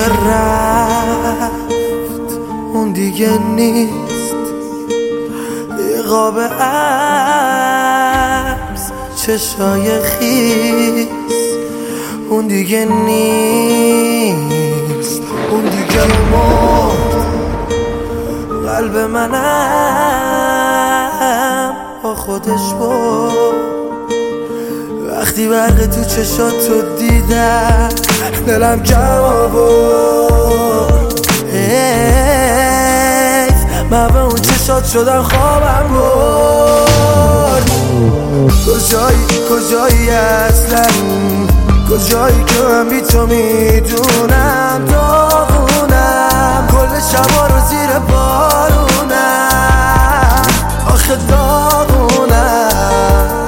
دیگه رفت، اون دیگه نیست. یه قاب عبس چشای خیس، اون دیگه نیست. اون دیگه مرد، قلب منم با خودش برد. وقتی برق تو چشاتو دیدم دلم کم آورد. حیف من به اون چشات شدم خوابم برد. کجایی اصلا، کجایی که من بی تو میدونم داغونم، کل شبا رو زیر بارونم، آخه داغونم.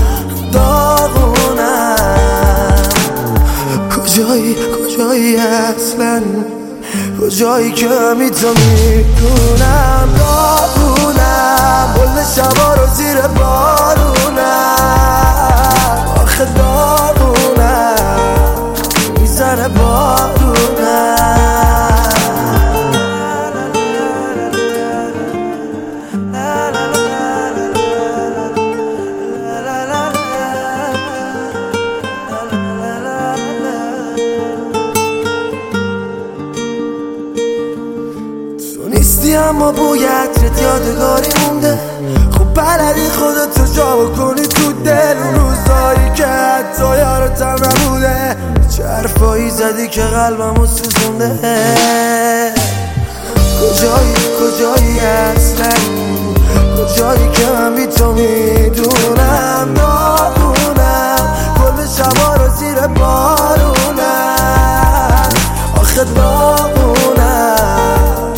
کجایی اصلا، کجایی که من بی تو میدونم داغونم، کل شبا رو زیر بارونم، آخه داغونم میزنه بارونم. نیستی اما بوی عطرت یادگاری مونده. خب بلدی خودتو جا بکنی تو دل، اون روزایی که حتی یارتم نبوده. چه حرفایی زدی که قلبمو سوزونده. کجایی اصلا، کجایی که من بی تو میدونم داغونم، کل شبا رو زیر بارونم، آخه داغونم.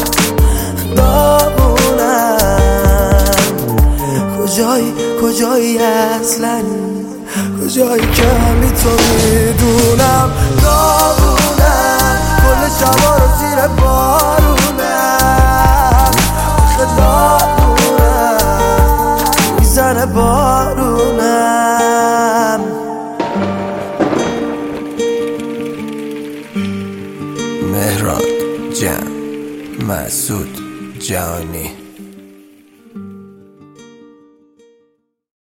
کجایی اصلا، کجایی که من بی تو میدونم داغونم، کل شبا رو زیر بارونم، آخه داغونم میزنه بارونم. مهران جان، مسعود جانی.